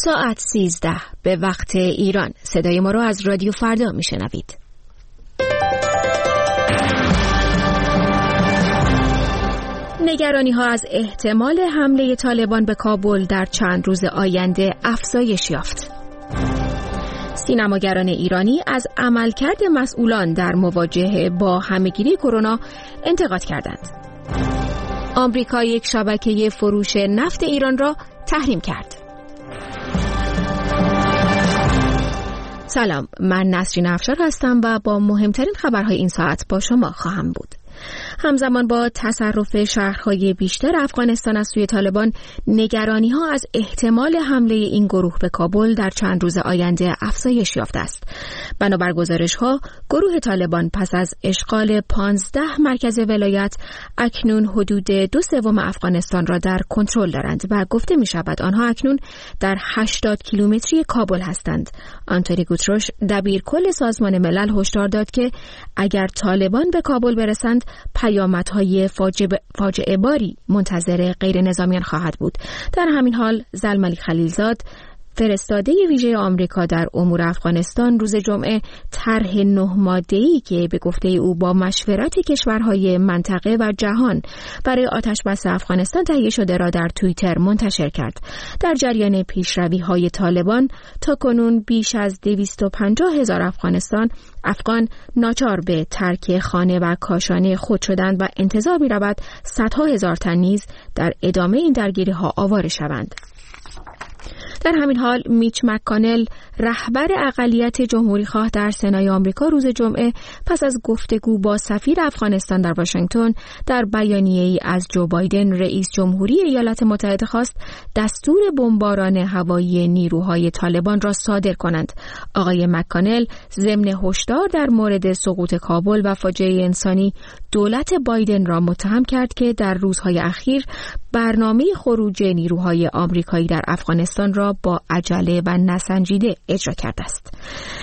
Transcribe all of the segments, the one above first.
ساعت 13 به وقت ایران. صدای ما رو از رادیو فردا میشنوید. نگرانی ها از احتمال حمله طالبان به کابل در چند روز آینده افزایش یافت. سینماگران ایرانی از عملکرد مسئولان در مواجهه با همهگیری کرونا انتقاد کردند. آمریکا یک شبکه فروش نفت ایران را تحریم کرد. سلام، من نسرین افشار هستم و با مهمترین خبرهای این ساعت با شما خواهم بود. همزمان با تصرف شهرهای بیشتر افغانستان از سوی طالبان، نگرانی‌ها از احتمال حمله این گروه به کابل در چند روز آینده افزایش یافته است. بنابر گزارش‌ها، گروه طالبان پس از اشغال 15 مرکز ولایت اکنون حدود 2/3 افغانستان را در کنترل دارند و گفته می‌شود آنها اکنون در 80 کیلومتری کابل هستند. آنتونی گوتروش، دبیرکل سازمان ملل، هشدار داد که اگر طالبان به کابل برسند، پیامدهای فاجعه باری منتظر غیر نظامیان خواهد بود. در همین حال، زلمعلی خلیلزاد، فرستاده ویژه آمریکا در امور افغانستان، روز جمعه طرح 9 ماده‌ای که به گفته او با مشورت کشورهای منطقه و جهان برای آتشبس افغانستان تهیه شده را در توییتر منتشر کرد. در جریان پیشروی‌های طالبان، تاکنون بیش از 250,000 افغان ناچار به ترک خانه و کاشانه خود شدند و انتظار می‌رود صدها هزار تن نیز در ادامه این درگیری‌ها آواره شوند. در همین حال، میچ مک‌کانل، رهبر اقلیت جمهوری‌خواه در سنای آمریکا، روز جمعه پس از گفتگو با سفیر افغانستان در واشنگتن، در بیانیه‌ای از جو بایدن رئیس جمهوری ایالات متحده خواست دستور بمباران هوایی نیروهای طالبان را صادر کنند. آقای مک‌کانل ضمن هشدار در مورد سقوط کابل و فاجعه انسانی، دولت بایدن را متهم کرد که در روزهای اخیر برنامه خروج نیروهای آمریکایی در افغانستان را با عجله و نسنجیده اجرا کرده است.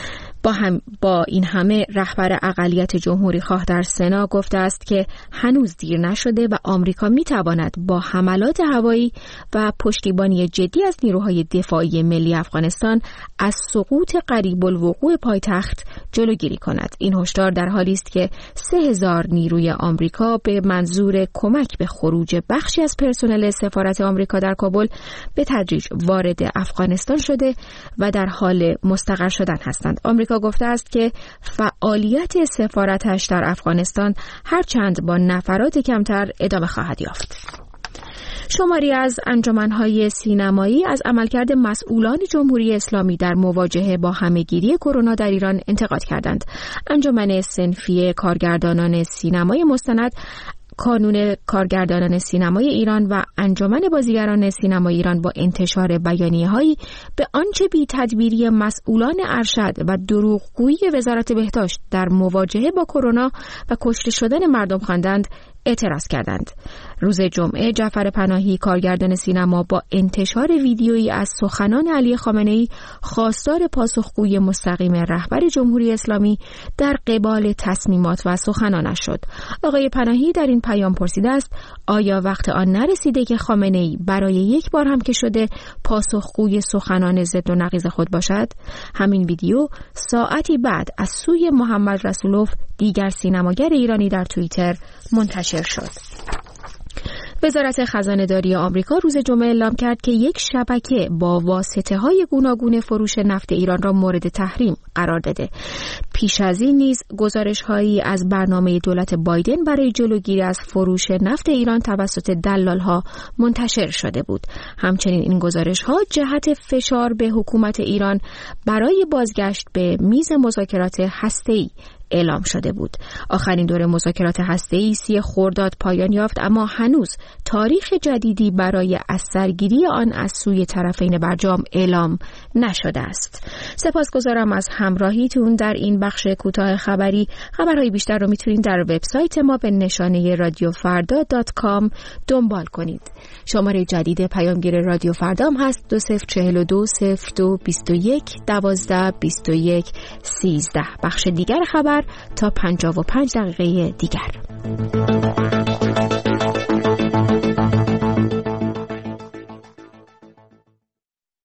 با این همه، رهبر اقلیت جمهوری خواه در سنا گفته است که هنوز دیر نشده و آمریکا می تواند با حملات هوایی و پشتیبانی جدی از نیروهای دفاعی ملی افغانستان از سقوط قریب الوقوع پایتخت جلوگیری کند. این هشدار در حالی است که 3,000 نیروی آمریکا به منظور کمک به خروج بخشی از پرسنل سفارت آمریکا در کابل به تدریج وارد افغانستان شده و در حال مستقر شدن هستند. آمریکا گفته است که فعالیت سفارتش در افغانستان هرچند با نفرات کمتر ادامه خواهد یافت. شماری از انجمن‌های سینمایی از عملکرد مسئولان جمهوری اسلامی در مواجهه با همهگیری کرونا در ایران انتقاد کردند. انجمن صنفی کارگردانان سینمای مستند، کانون کارگردانان سینمای ایران و انجمن بازیگران سینمای ایران با انتشار بیانیه‌هایی به آنچه بی تدبیری مسئولان ارشد و دروغگویی وزارت بهداشت در مواجهه با کرونا و کشته شدن مردم خواندند اعتراض کردند. روز جمعه، جعفر پناهی، کارگردان سینما، با انتشار ویدیویی از سخنان علی خامنه‌ای، خواستار پاسخگوی مستقیم رهبر جمهوری اسلامی در قبال تصمیمات و سخنانش شد. آقای پناهی در این پیام پرسیده است آیا وقت آن نرسیده که خامنه‌ای برای یک بار هم که شده پاسخگوی سخنان ضد و نقیض خود باشد؟ همین ویدیو ساعتی بعد از سوی محمد رسولوف، دیگر سینماگر ایرانی، در توییتر منتشر شد. وزارت خزانه‌داری آمریکا روز جمعه اعلام کرد که یک شبکه با واسطه‌های گوناگون فروش نفت ایران را مورد تحریم قرار داده. پیش از این نیز گزارش‌هایی از برنامه دولت بایدن برای جلوگیری از فروش نفت ایران توسط دلال‌ها منتشر شده بود. همچنین این گزارش‌ها جهت فشار به حکومت ایران برای بازگشت به میز مذاکرات هسته‌ای اعلام شده بود. آخرین دور مذاکرات هسته‌ای 30 خرداد پایان یافت، اما هنوز تاریخ جدیدی برای از سرگیری آن از سوی طرفین برجام اعلام نشده است. سپاسگزارم از همراهیتون در این بخش کوتاه خبری. خبرهای بیشتر رو میتونید در وبسایت ما به نشانه radiofarda.com دنبال کنید. شماره جدید پیامگیر رادیو فردا هم هست 2042 02 21 12 21 13. بخش دیگر خبر تا 55 دقیقه دیگر.